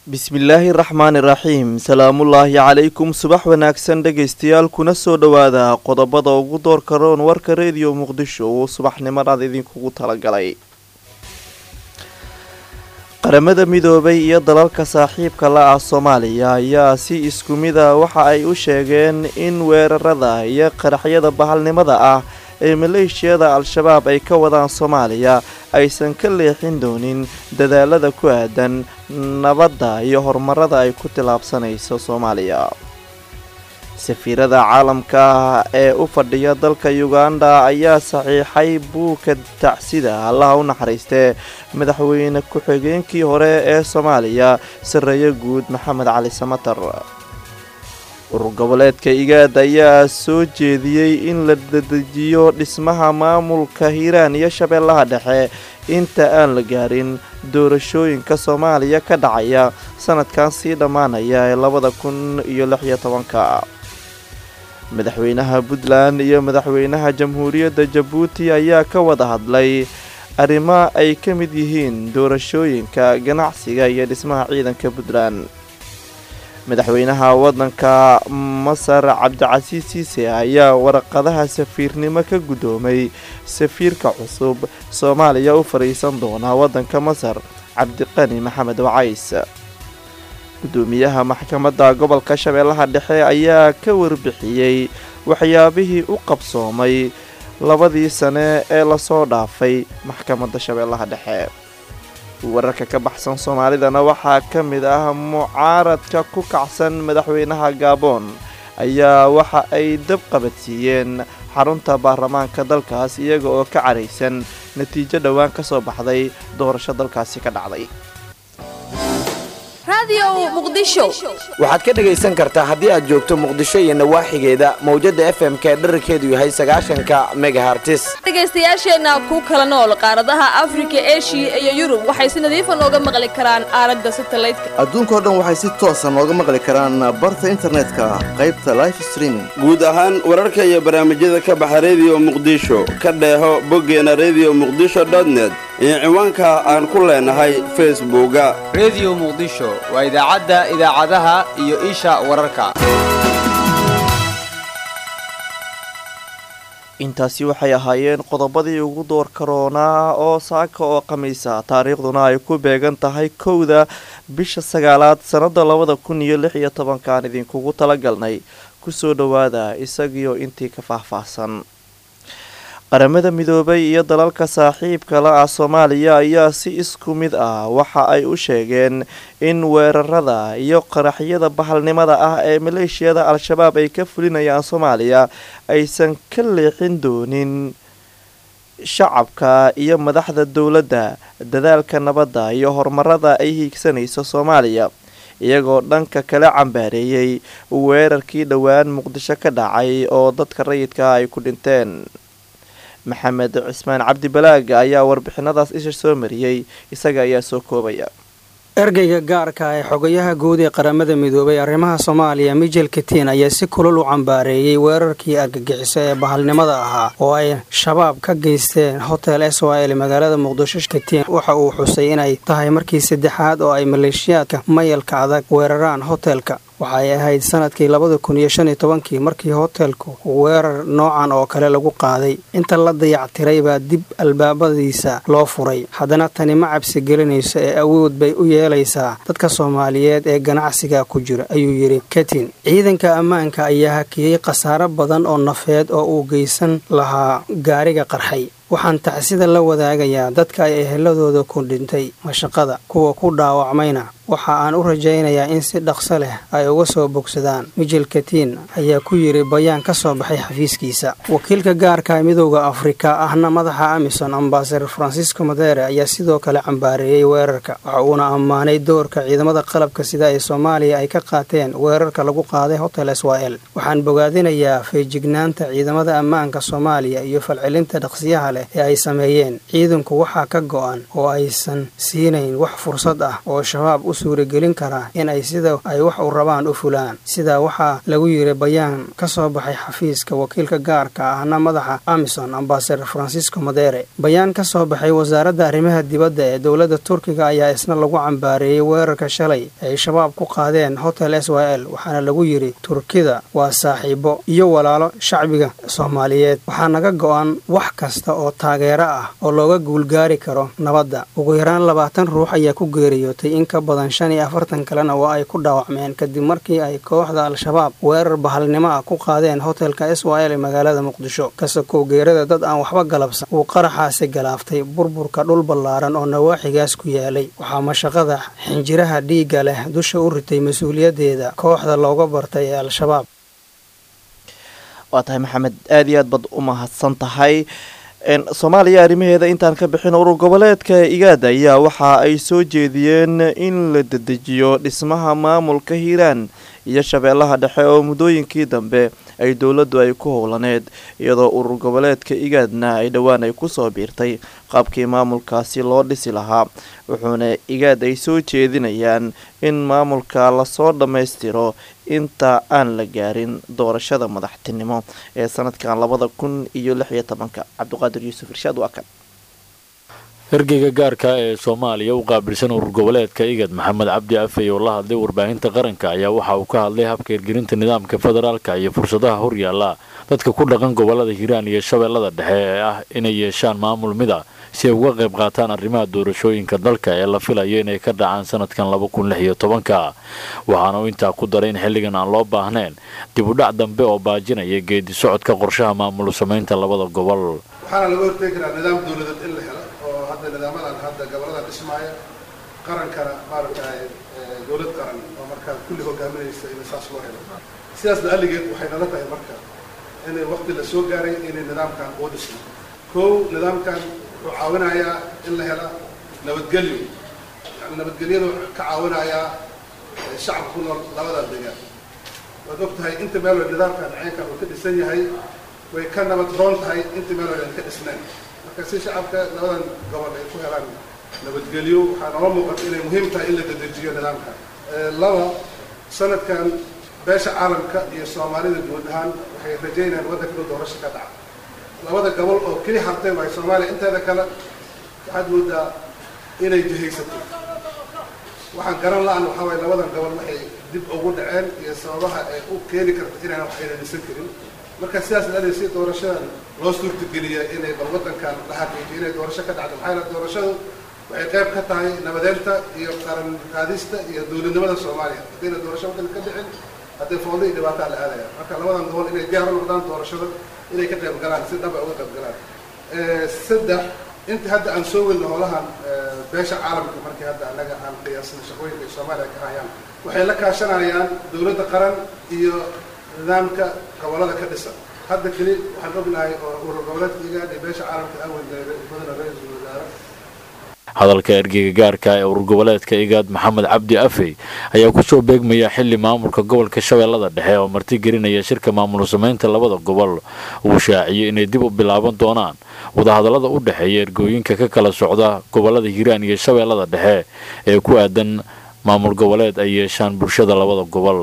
bismillaahi raxmaani raxiim salaamullaahi calaykum subax wanaagsan dhegaystayaal kuna soo dhowaada qodobada ugu doorka roon warka reediyo muqdisho uu subaxnimadaad idinkugu talagalay. qaramada midoobay iyo dalalka saaxiibka la ah Soomaaliya ayaa si isku mid ah waxa ay u sheegeen in weerarada iyo qaraxyada bahalnimada ah ee maleeshiyada al-shabaab ay ka wadaan Soomaaliya aysan ka leexin doonin dadaalada ku aadan nabadda iyo horumarada ay ku tilaabsanayso Soomaaliya. safiirada caalamka ee u fadhiya dalka Uganda ayaa saxiixay buuka tacsida Allah u naxariistay madaxweyne ku-xigeenkii hore ee Soomaaliya Sareeye Guud Maxamed Cali Samatar. urur goboleedka IGAD ayaa soo jeediyey in la dedejiyo dhismaha maamulka Hiiraan iyo Shabeellaha Dhexe inta aan la gaarin doorashooyinka Soomaaliya ka dhacaya sanadkan sii dhamaanaya ee 2016. madaxweynaha Puntland iyo madaxweynaha Jamhuuriyadda Djibouti ayaa ka wada hadlay arrimo ay ka mid yihiin doorashooyinka ganacsiga iyo dhismaha ciidanka Puntland. madaxweynaha waddanka Masar Cabdicasiis Siise ayaa warqadaha safiirnimo ka gudoomay safiirka cusub Soomaaliya u fariisan doona waddanka Masar Cabdiqani Maxamed Wacays. gudoomiyaha maxkamadda gobolka Shabeellaha Dhexe ayaa ka warbixiyay waxyaabihii u qabsoomay 2 sano ee la soo dhaafay maxkamadda Shabeellaha Dhexe. wararka ka baxsan Soomaalidana waxaa ka mid ah mucaaradka ku kacsan madaxweynaha Gabon ayaa waxa ay dab qabadsiiyeen xarunta baarlamaanka dalkaas iyaga oo ka careysan natiijo dhawaan ka soo baxday doorasho dalkaasi ka dhacday. waxaad ka dhagaysan kartaa haddii aad joogto Muqdisho iyo nawaaxigeeda mawjada FM-ka ee dhererkeedu yahay 90 megahertz. dhagaystayaasheena ku kala nool qaaradaha Afrika, Asia iyo Yurub waxay si nadiif ah nooga maqli karaan aalada satellite-ka. adduunka oo dhan waxay si toos ah nooga maqli karaan barta internetka qaybta live streaming. guud ahaan wararka iyo barnaamijyada ka baxa Radio Muqdisho ka dheeho boggeena radiomuqdisho.net iyo ciwaanka aan ku leenahay Facebook-ga Radio Muqdisho waa idaacadaha iyo isha wararka. intaasi waxay ahaayeen qodobadii ugu doorka roonaa oo saaka oo khamiisa taariikhduna ay ku beegan tahay 1 bisha 9 sanada 2016 aan idinkugu talagalnay. kusoo dhowaada isagiyo intii ka faahfaahsan. qaramada midoobay iyo dalalka saaxiibka la ah Soomaaliya ayaa si isku mid ah waxa ay u sheegeen in weerarada iyo qaraxyada bahalnimada ah ee maleeshiyada al-shabaab ay ka fulinayaan Soomaaliya aysan ka leexin doonin shacabka iyo madaxda dowladda dadaalka nabadda iyo horumarada ay hiigsanayso Soomaaliya, iyagoo dhanka kale cambaareeyay weerarkii dhawaan Muqdisho ka dhacay oo dadka rayidka ay ku dhinteen. maxamed cismaan cabdi balaag ayaa warbixinadaas isha soo mariyay, isaga ayaa soo koobaya. ergeyga gaarka ee xogayaha guud ee qaramada midoobay arrimaha Soomaaliya Michael Keating ayaa si kulul u cambaareeyay weerarkii argagixiso ee bahalnimada ahaa oo ay shabaab ka geysteen hotel SYL magaalada Muqdisho. Keating waxa uu xusay inay tahay markii saddexaad oo ay maleeshiyaadka mayalka adag weeraraan hotelka. waxay ahayd sanadkii 2015 markii hotelku weerar noocan oo kale lagu qaaday. inta la dayactiray baa dib albaabadiisa loo furay. haddana tani ma cabsi gelinayso ee awood bay u yeelaysaa dadka Soomaaliyeed ee ganacsiga ku jira, ayuu yiri Keating. ciidanka ammaanka ayaa hakiyay khasaare badan oo nafeed oo uu geysan lahaa gaariga qarxay. waxaan tacsida la wadaagayaa dadka ay eheladooda ku dhintay mashaqada, kuwa ku dhaawacmayna waxa aan u rajaynayaa in si dhaqso leh ay uga soo bogsadaan. Michael Keating ayaa ku yiri bayaan ka soo baxay xafiiskiisa. wakiilka gaarka midowga Afrika ahna madaxa AMISOM Ambassador Francisco Madere ayaa sidoo kale cambaareeyay weerarka. waxa uuna ammaanay doorka ciidamada qalabka sida ay Soomaaliya ay ka qaateen weerarka lagu qaaday hotel SYL. waxaan bogaadinayaa feejignaanta ciidamada ammaanka Soomaaliya iyo falcelinta dhaqsiyaha leh leh ee ay sameeyeen. ciidanku waxaa ka go'an oo aysan siinayn wax fursad ah oo shabaab u suuragelin kara in ay sida ay wax u rabaan u fulaan. sidaa waxaa lagu yiri bayaan ka soo baxay xafiiska wakiilka gaarka ahna madaxa Amisom Ambassador Francisco Madere. bayaan ka soo baxay wasaaradda arrimaha dibadda ee dowladda Turkiga ayaa isna lagu cambaareeyay weerarka shalay ay shabaab ku qaadeen Hotel SYL, waxaana lagu yiri Turkida waa saaxiibo iyo walaalo shacbiga Soomaaliyeed. waxaa naga go'an wax kasta oo taageero ah oo looga guulgaari karo nabadda. ugu yaraan 20 ruux ayaa ku geeriyootay, in ka badan 45 kalena waa ay ku dhaawacmeen kadib markii ay kooxda Al-Shabaab weerar bahalnimo ah ku qaadeen hotelka SYL ee magaalada Muqdisho. kasoo geerida dad aan waxba galabsan uu qaraxaasi galaaftay burburka dhul ballaaran oo nawaaxigaas ku yaalay. waxaa mashaqada xinjiraha dhiigga leh dusha u ritay mas'uuliyadeeda kooxda looga bartay ee Al-Shabaab. waa tahay maxamed, aad iyo aad bad u mahadsan tahay. Soomaaliya arrimaheeda intaan ka bixin, urur goboleedka IGAD ayaa waxa ay soo jeediyeen in la dedejiyo dhismaha maamulka Hiiraan iyo Shabeellaha Dhexe oo muddooyinkii dambe ay dowladdu ay ku howlaneed, iyadoo urur goboleedka IGADna ay dhowaan ay ku soo biirtay qaabkii maamulkaasi loo dhisi lahaa. wuxuuna IGAD ay soo jeedinayaan in maamulka lasoo dhammaystiro inta aan la gaarin doorashada madaxtinimo ee sanadkan 2016. Cabdiqaadir Yuusuf Irshaad waa kan. ergeyga gaarka ee Soomaaliya u qaabilsan urur goboleedka IGAD Maxamed Cabdi Afey oo la hadlay warbaahinta qaranka ayaa waxa uu ka hadlay habka hirgelinta nidaamka federaalka iyo fursadaha horyaala dadka ku dhaqan gobolada Hiiraan iyo Shabeellada Dhexe ee ah inay yeeshaan maamul mid ah si ay uga qayb qaataan arrimaha doorashooyinka dalka ee la filayo inay ka dhacaan sanadkan 2016. waxaana uu intaa ku daray in xilligan aan loo baahnayn dib u dhac dambe oo baajinaya geedi socodka qorshaha maamul samaynta labada gobol. waxaana laga hortagi karaa nidaam dowladeed in la helo oo hadda nidaamadan hadda gobolada dhismaaya qarankana maaragtay dowlad qaran oo markaa kulli hogaaminaysa in saas loo helo. sidaas daligeed waxay nala tahay marka in waqti la soo gaaray in nidaamkan uu dhismo. kow, nidaamkan wuxuu caawinayaa in la helo nabadgelyo, yani nabadgelyadu ka caawinayaa shacabka ku nool labada deegaan. waad ogtahay inta meel nidaamkan caynkan uu ka dhisan yahay way ka nabad roon tahay inta meel aan ka dhisnayn. marka si shacabka labadan gobol ay ku helaan nabadgelyo waxaa noo muuqata inay muhiim tahay in la dedejiyo nidaamka. laba, sanadkan beesha caalamka iyo Soomaalida guud ahaan waxay rajeynayaan waddanka doorasho ka dhaca. labada gobol oo keli hartay waa Soomaaliya inteeda kale waxaad moodaa inay jihaysato. waxaan garan la'aan waxaa waay labadan gobol waxay dib ugu dhaceen iyo sababaha ay u keeni karto inaan wax aysan karin. marka sidaas la si doorashadan loo suurtageliya inay bal waddankan la xaqiijiyo inay doorasho ka dhacdo. maxay la doorashadu waxay qayb ka tahay nabadeynta iyo qaran qaadista iyo dowladnimada Soomaaliya. haddii doorasho waddanka ka dhicin haddii fowdo iyo dhibaato la aadaya. marka labadan gobol inay diyaar u noqdaan doorashada inay ka qayb galaan si dhab ah uga qayb galaan. saddex, inta hadda aan soo wadno howlahan beesha caalamka markii hadda anaga aan qiyaasno shaqooyinka Soomaaliya ka hayaan waxay la kaashanayaan dowladda qaran iyo nidaamka gobolada ka dhisan. hadda keli waxaan ognahay oo urur goboleedka IGAD iyo beesha caalamka badan ra'iisul wasaare. hadalka ergeyga gaarka ee urur goboleedka IGAD Maxamed Cabdi Afey ayaa ku soo beegmaya xilli maamulka gobolka Shabeellada Dhexe oo marti gelinaya shirka maamul samaynta labada gobol uu shaaciyay inay dib u bilaaban doonaan wadahadallada u dhaxeeya ergooyinka ka kala socda gobolada Hiiraan iyo Shabeellada Dhexe ee ku aadan maamul goboleed ay yeeshaan bulshada labada gobol.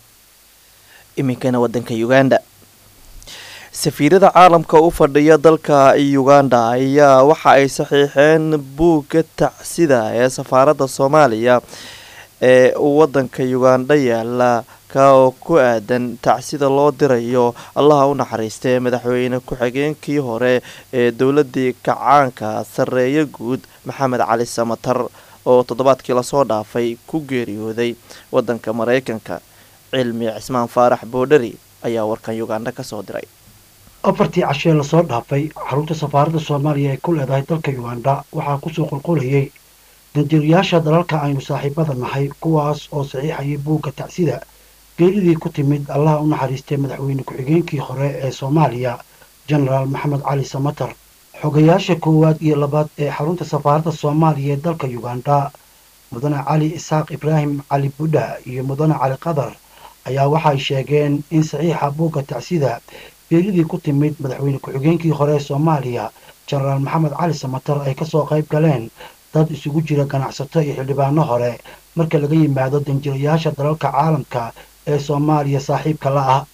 iminkana waddanka Uganda, safiirada caalamka u fadhiya dalka Uganda ayaa waxa ay saxiixeen buugga tacsida ee safaaradda Soomaaliya ee waddanka Uganda yaala ka oo ku aadan tacsida loo dirayo allaha u naxariistay madaxweyne ku-xigeenkii hore ee dowladii kacaanka sareeya guud Maxamed Cali Samatar oo toddobaadkii la soo dhaafay ku geeriyooday waddanka Mareykanka. Cilmi Cismaan Faarax Boodhari ayaa warkan Uganda ka soo diray. afartii cashee la soo dhaafay xarunta safaaradda Soomaaliya ee ku leedahay dalka Uganda waxaa ku soo qulqulayay danjirayaasha dalalka aynu saaxiibada nahay, kuwaas oo saxiixayay buugga tacsida geeridii ku timid allaha u naxariistay madaxweyne ku-xigeenkii hore ee Soomaaliya Generaal Maxamed Cali Samatar. xogayaasha koowaad iyo labaad ee xarunta safaaradda Soomaaliya ee dalka Uganda, mudane Cali Isaaq Ibraahim Cali Buudha iyo mudane Cali Qadar, ayaa waxay sheegeen in saxiixa buugga tacsida geeridii ku timid madaxweyne ku-xigeenkii hore ee Soomaaliya jenaraal maxamed cali samatar ay kasoo qayb galeen dad isugu jira ganacsato iyo xildhibaano hore marka laga yimaado danjirayaasha dalalka caalamka ee soomaaliya saaxiibka la ah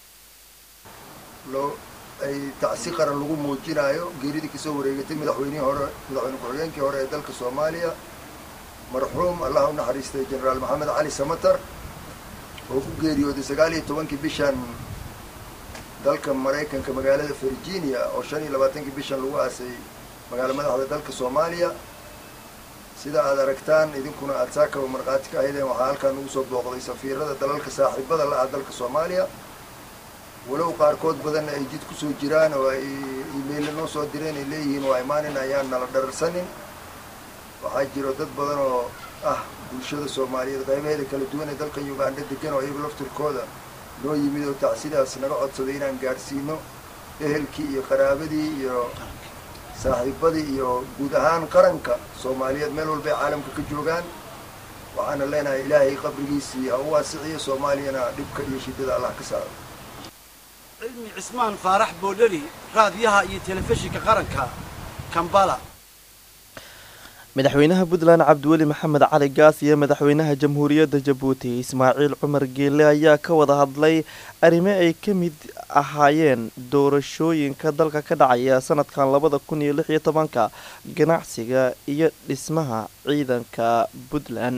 ay tacsi qaran lagu muujinayo geeridii kasoo wareegatay madaxweyne ku-xigeenkii hore ee dalka soomaaliya marxuum allah u naxariistay jenaraal maxamed cali samatar oo ku geeriyooday 19 bishan dalka maraykanka magaalada virginia oo 25 bishan lagu aasay magaalo madaxda dalka soomaaliya sida aad aragtaan idinkuna aad saakaba marqaati ka ahaydeen waxaa halkaan ugu soo booqday safiirada dalalka saaxiibada la ah dalka soomaaliya walow qaarkood badanna ay jid kusoo jiraan oo ay iimaylla noo soo direen ay leeyihiin waa imaanin ayaan nala dhararsanin waxaa jiro dad badan oo ah bulshada soomaaliyeed qaybaheeda kala duwan ee dalka uganda degan oo iyagu laftirkooda noo yimid oo tacsidaas naga codsaday inaan gaadhsiino ehelkii iyo qaraabadii iyo saaxiibadii iyo guud ahaan qaranka soomaaliyeed meel walba ay caalamka ka joogaan waxaana leenahay ilaahay qabrigiisii ha u waasiciyo soomaaliyana dhibka iyo shiddada allah ka saaro cilmi cismaan faarax boodhari raadiyaha iyo telefishinka qaranka kambala madaxweynaha puntland cabdiweli maxamed cali gaas iyo madaxweynaha jamhuuriyadda jabuuti ismaaciil cumar geele ayaa ka wada hadlay arrimo ay ka mid ahaayeen doorashooyinka dalka ka dhacaya sanadkan 2016 ganacsiga iyo dhismaha ciidanka puntland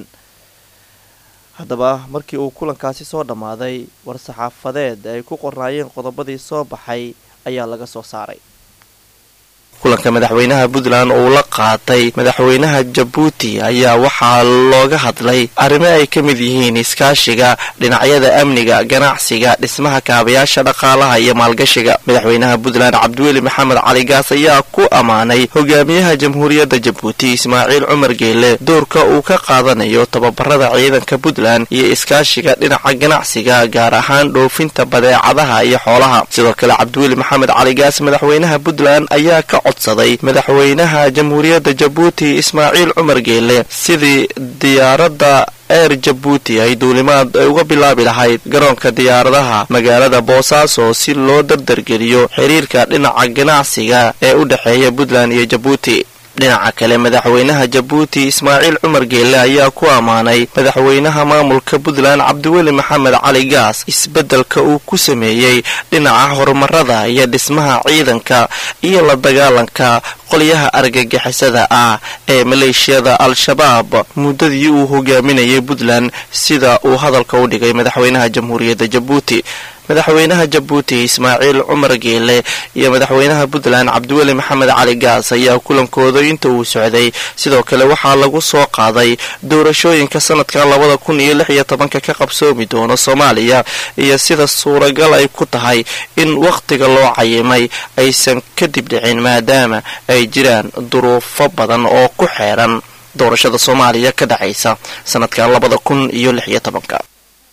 haddaba markii uu kulankaasi soo dhammaaday war-saxaafadeed ay ku qornaayeen qodobadii soo baxay ayaa laga soo saaray kulanka madaxweynaha puntland uu la qaatay madaxweynaha jabuuti ayaa waxaa looga hadlay arrimo ay ka mid yihiin iskaashiga dhinacyada amniga ganacsiga dhismaha kaabayaasha dhaqaalaha iyo maalgashiga madaxweynaha puntland cabdiweli maxamed cali gaas ayaa ku ammaanay hogaamiyaha jamhuuriyadda jabuuti ismaaciil cumar geele doorka uu ka qaadanayo tababarada ciidanka puntland iyo iskaashiga dhinaca ganacsiga gaar ahaan dhoofinta badeecadaha iyo xoolaha sidoo kale cabdiweli maxamed cali gaas madaxweynaha puntland ayaa ka madaxweynaha jamhuuriyadda jabuuti ismaaciil cumar geele sidii diyaaradda eer jabuuti ay duulimaad ay uga bilaabi lahayd garoonka diyaaradaha magaalada boosaaso si loo dardargeliyo xiriirka dhinaca ganacsiga ee u dhexeeya puntland iyo jabuuti dhinaca kale madaxweynaha jabuuti ismaaciil cumar geele ayaa ku ammaanay madaxweynaha maamulka puntland cabdiweli maxamed cali gaas isbeddelka uu ku sameeyey dhinaca horumarada iyo dhismaha ciidanka iyo la dagaalanka qolyaha argagixisada ah ee maleeshiyada al-shabaab muddadii uu hogaaminayay puntland sida uu hadalka u dhigay madaxweynaha jamhuuriyadda jabuuti madaxweynaha jabuuti ismaaciil cumar geele iyo madaxweynaha puntland cabdiweli maxamed cali gaas ayaa kulankooda inta uu socday sidoo kale waxaa lagu soo qaaday doorashooyinka sanadkan 2016 ka qabsoomi doono soomaaliya iyo sida suuragal ay ku tahay in wakhtiga loo cayimay aysan kadib dhicin maadaama ay jiraan duruufo badan oo ku xeeran doorashada soomaaliya ka dhacaysa sanadkan 2016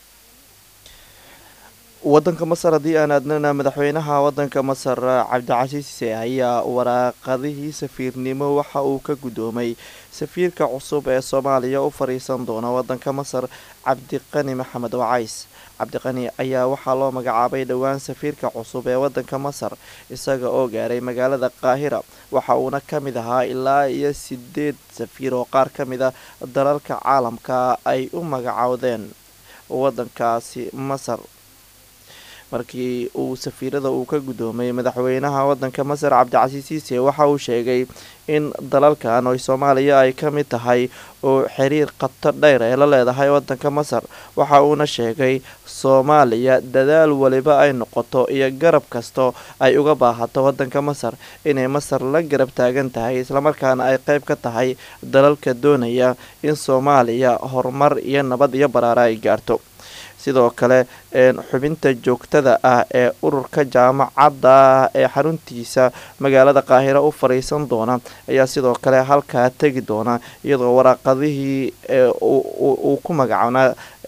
wadanka masar haddii aan aadnana madaxweynaha wadanka masar cabdicasiis ayaa waraaqadihii safiirnimo waxa uu ka gudoomay safiirka cusub ee soomaaliya u fariisan doona wadanka masar cabdiqani maxamed wacays cabdiqani ayaa waxaa loo magacaabay dhowaan safiirka cusub ee wadanka masar isaga oo gaaray magaalada qaahira waxa uuna ka mid ahaa ilaa iyo 8 safiir oo qaar ka mid a dalalka caalamka ay u magacaawdeen wadankaasi masar markii uu safiirada uu ka gudoomay madaxweynaha wadanka masar cabdicasiis siise waxa uu sheegay in dalalkan oo Soomaaliya ay ka mid tahay oo xiriir qatar dheer ee la leedahay wadanka masar waxa uuna sheegay Soomaaliya dadaal waliba ay noqoto iyo garab kasto ay uga baahato wadanka masar inay masar la garab taagan tahay isla markaana ay qayb ka tahay dalalka doonaya in Soomaaliya horumar iyo nabad iyo baraara ay gaarto sidoo kale xubinta joogtada ah ee ururka jaamacadda ee xaruntiisa magaalada qaahira u fariisan doona ayaa sidoo kale halkaa tagi doona iyadoo waraaqadihii uu ku magacaabnaa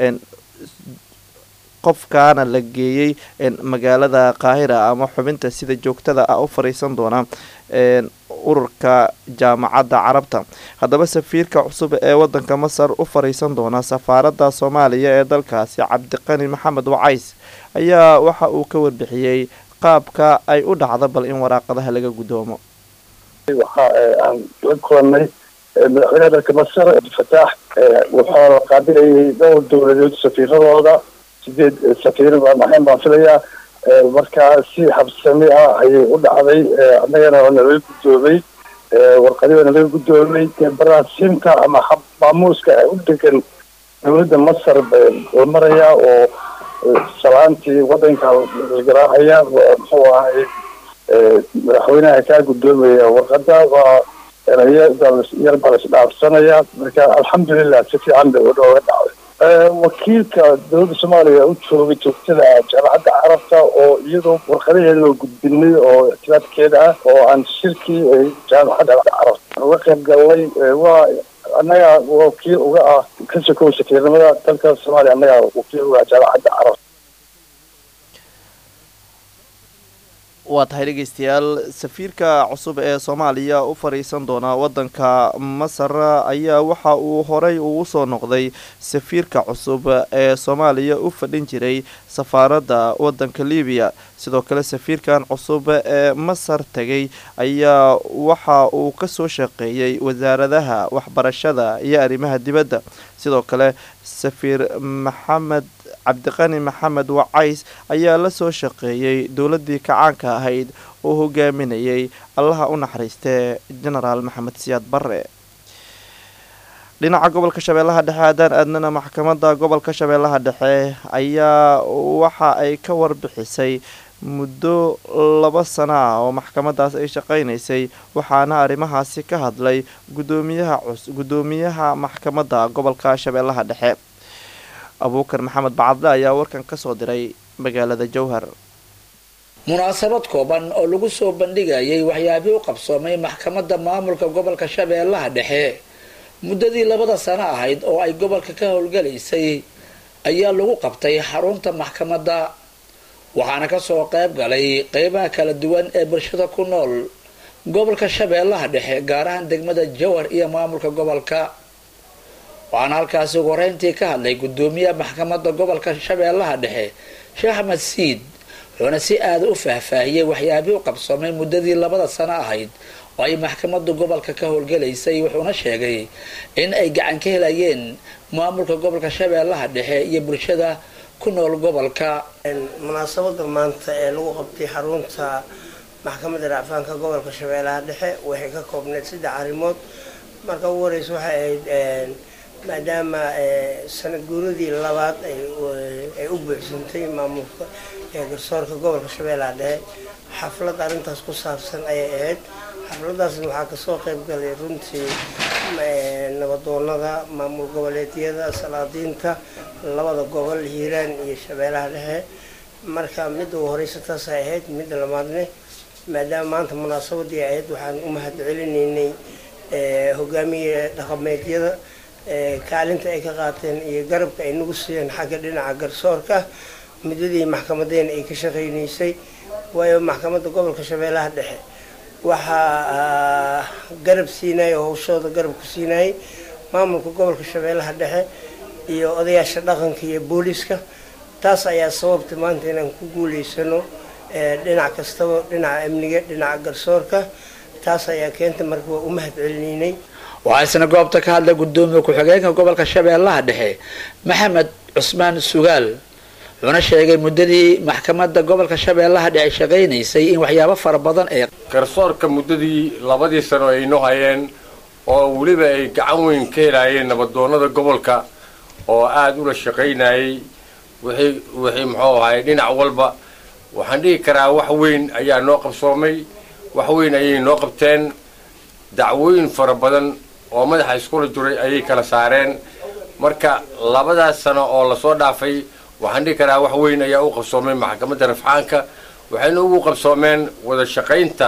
qofkaana la geeyey magaalada qaahira ama xubinta sida joogtada ah u fariisan doona ururka jaamacadda carabta haddaba safiirka cusub ee wadanka masar u fariisan doona safaaradda Soomaaliya ee dalkaasi cabdiqani maxamed wacays ayaa waxa uu ka warbixiyay qaabka ay u dhacdo bal in waraaqadaha laga gudoomo waxa aan la kulannay madaxweynaha dalka masar abdulfataax wuxuu qaabilayay dhowr dowladood safiiradooda 8 safiir baan ahayn baan filayaa markaa si habsami ah ayay u dhacday annagana nalaga guddoomay warqadii nalaga guddoomay baraasimka ama hab maamuuska u degan dowladda masar oo maraya oo salaantii wadanka la garaacaya muxuu ahay madaxweynaha kaa guddoomaya warqada waa yar baa isdhaafsanaya marka alxamdulilah si fiican bay udhooga dhacday wakiilka dowladda soomaaliya u joogay joogtada jaamacadda carabta oo iyadoo warqadaheeda loo gudbinay oo ictibaadkeeda ah oo aan shirkii jaamacadda carabta uga qayb galnay waa annaga wakiil uga ah ka sokow safiirnimada dalka soomaaliya annaga wakiil uga ah jaamacadda carabta waa tahay dhegeystayaal safiirka cusub ee soomaaliya u fariisan doona wadanka masar ayaa waxa uu horey ugu soo noqday safiirka cusub ee soomaaliya u fadhin jiray safaaradda wadanka libiya sidoo kale safiirkan cusub ee masar tegay ayaa waxa uu kasoo shaqeeyey wasaaradaha waxbarashada iyo arrimaha dibadda sidoo kale safiir maxamed cabdiqani maxamed wacays ayaa la soo shaqeeyey dowladii kacaanka ahayd oo hogaaminayay allaha u naxariistee genaraal maxamed siyaad barre dhinaca gobolka shabeellaha dhexe haddaan aadnana maxkamadda gobolka shabeellaha dhexe ayaa waxa ay ka warbixisay muddo 2 sano ah oo maxkamadaas ay shaqaynaysay waxaana arrimahaasi ka hadlay gudoomiyaha maxkamadda gobolka shabeellaha dhexe abuukar maxamed bacadle ayaa warkan ka soo diray magaalada jowhar munaasabad kooban oo lagu soo bandhigayay waxyaabihii u qabsoomay maxkamadda maamulka gobolka shabeellaha dhexe muddadii 2 sano ahayd oo ay gobolka ka howlgalaysay ayaa lagu qabtay xarunta maxkamadda waxaana kasoo qayb galay qeybaha kala duwan ee bulshada ku nool gobolka shabeellaha dhexe gaar ahaan degmada jowhar iyo maamulka gobolka waxaana halkaasi ugu horeyntii ka hadlay gudoomiyaha maxkamadda gobolka shabeellaha dhexe sheekh axmed siid wuxuuna si aada u faahfaahiyey waxyaabihii u qabsoomay muddadii 2 sano ahayd oo ay maxkamadda gobolka ka howlgalaysay wuxuuna sheegay in ay gacan ka helayeen maamulka gobolka shabeellaha dhexe iyo bulshada ku nool gobolka munaasabada maanta ee lagu qabtay xarunta maxkamadda racfaanka gobolka shabeellaha dhexe waxay ka koobneyd 3 arrimood marka ugu horeysa waxay ahayd maadaama sanad guuradii 2aad ay u buuxsantay maamulka garsoorka gobolka shabeellaha dhexe xaflad arrintaas ku saabsan ayay ahayd xafladaasna waxaa kasoo qayb galay runtii nabadoonada maamul goboleedyada salaadiinta 2 gobol hiiraan iyo shabeellaha dhexe marka midda ugu horeysa taas ay ahayd midda labaadne maadaama maanta munaasabadii ahayd waxaan u mahad celinaynay hogaamiye dhaqameedyada kaalinta ay ka qaateen iyo garabka ay nagu siiyeen xagga dhinaca garsoorka muddadii maxkamadeena ay ka shaqaynaysay waayo maxkamadda gobolka shabeellaha dhexe waxaa garab siinaya oo hawshooda garab ku siinayay maamulka gobolka shabeellaha dhexe iyo odayaasha dhaqanka iyo booliska taas ayaa sababta maanta inaan ku guuleysano dhinac kastaba dhinaca amniga dhinaca garsoorka taas ayaa keentay marka waa u mahad celinaynay waxaa isna goobta ka hadlay gudoomiye ku-xigeenka gobolka shabeellaha dhexe maxamed cusmaan sugaal wuxuuna sheegay muddadii maxkamadda gobolka shabeellaha dhexe shaqaynaysay in waxyaabo fara badan ee garsoorka muddadii 2 sano ay noo hayeen oo weliba ay gacan weyn ka helayeen nabadoonada gobolka oo aada ula shaqaynayay wixii muxuu ahay dhinac walba waxaan dhihi karaa wax weyn ayaa noo qabsoomay wax weyn ayay noo qabteen dacwooyin fara badan oo madaxa iskula jiray ayay kala saareen marka 2 sano oo lasoo dhaafay waxaan dhihi karaa wax weyn ayaa u qabsoomay maxkamadda rafcaanka waxayna ugu qabsoomeen wada shaqaynta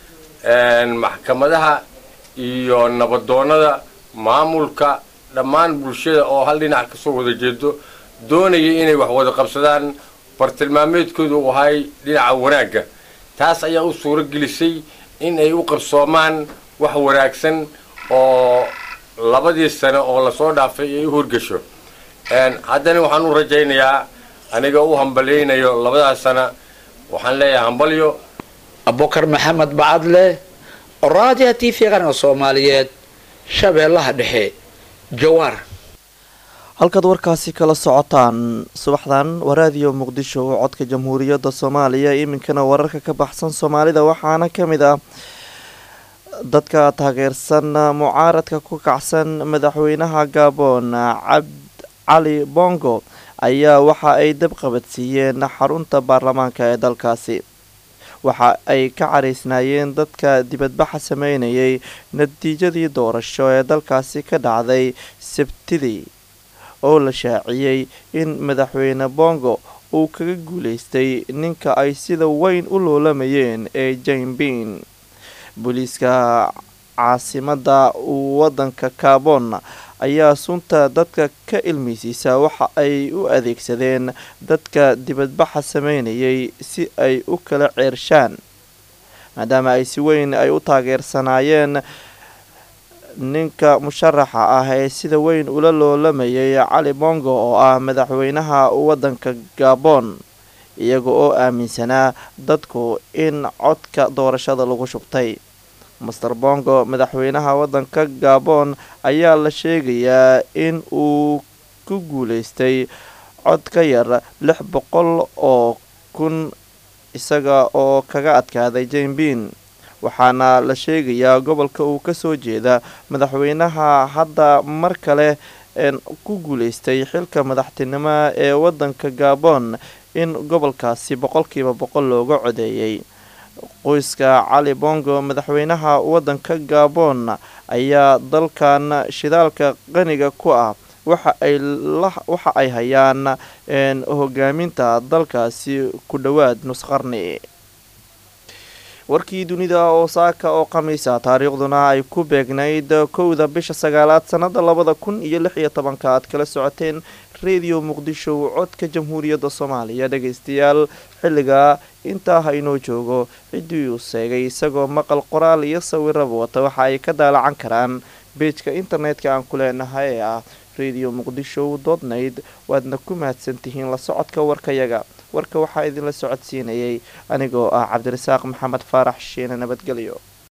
maxkamadaha iyo nabadoonada maamulka dhammaan bulshada oo hal dhinac kasoo wada jeedo doonayay inay wax wada qabsadaan bartilmaameedkoodu uu ahay dhinaca wanaagga taas ayaa u suuro gelisay in ay u qabsoomaan wax wanaagsan oo 2 sano oo lasoo dhaafay ay u horgasho haddana waxaan u rajaynayaa aniga u hambalyaynayo 2 sano waxaan leeyahay hambalyo abubakar maxamed bacadle raadiyaha t v qaranka soomaaliyeed shabeellaha dhexe jawaar. halkaad warkaasi kala socotaan subaxdan waa raadiyo muqdisho oo codka jamhuuriyadda soomaaliya. iminkana wararka ka baxsan soomaalida waxaana ka mid ah dadka taageersan mucaaradka ku kacsan madaxweynaha gabon cali bongo ayaa waxa ay dab qabadsiiyeen xarunta baarlamaanka ee dalkaasi. waxa ay ka caraysnaayeen dadka dibadbaxa sameynayay natiijadii doorasho ee dalkaasi ka dhacday sabtidii oo la shaaciyey in madaxweyne bongo uu kaga guuleystay ninka ay sida weyn u loolamayeen ee jambin. booliiska caasimada wadanka gabon ayaa sunta dadka ka ilmeysiisa waxa ay u adeegsadeen dadka dibadbaxa sameynayay si ay u kala ceershaan maadaama ay si weyn ay u taageersanaayeen ninka musharaxa ah ee sida weyn ula loolamayay cali bongo oo ah madaxweynaha wadanka gabon, iyaga oo aaminsanaa dadku in codka doorashada lagu shubtay. master bongo madaxweynaha wadanka gabon ayaa la sheegayaa in uu ku guuleystay cod ka yar 600,000 isaga oo kaga adkaaday jambin. waxaana la sheegayaa gobolka uu kasoo jeeda madaxweynaha hadda mar kale ku guuleystay xilka madaxtinimo ee wadanka gabon in gobolkaasi 100% looga codeeyay. qoyska cali bongo madaxweynaha wadanka gabon ayaa dalkan shidaalka qaniga ku ah waxa ay hayaan hogaaminta dalkaasi ku dhowaad nus qarni. warkii dunida oo saaka oo khamiisa taariikhduna ay ku beegnayd 1 bisha 9 sanada 2016 aad kala socoteen radio muqdisho codka jamhuuriyadda soomaaliya. dhageystayaal xilliga intaa haynoo joogo cidii uu sheegay isagoo maqal qoraal iyo sawiraba wata waxa ay ka daalacan karaan beejka internetka aan ku leenahay ee ah radio muqdisho.net. waadna ku mahadsantihiin la socodka warkayaga. warka waxaa idinla socodsiinayay anigoo ah cabdirasaaq maxamed faarax shiine. nabadgelyo.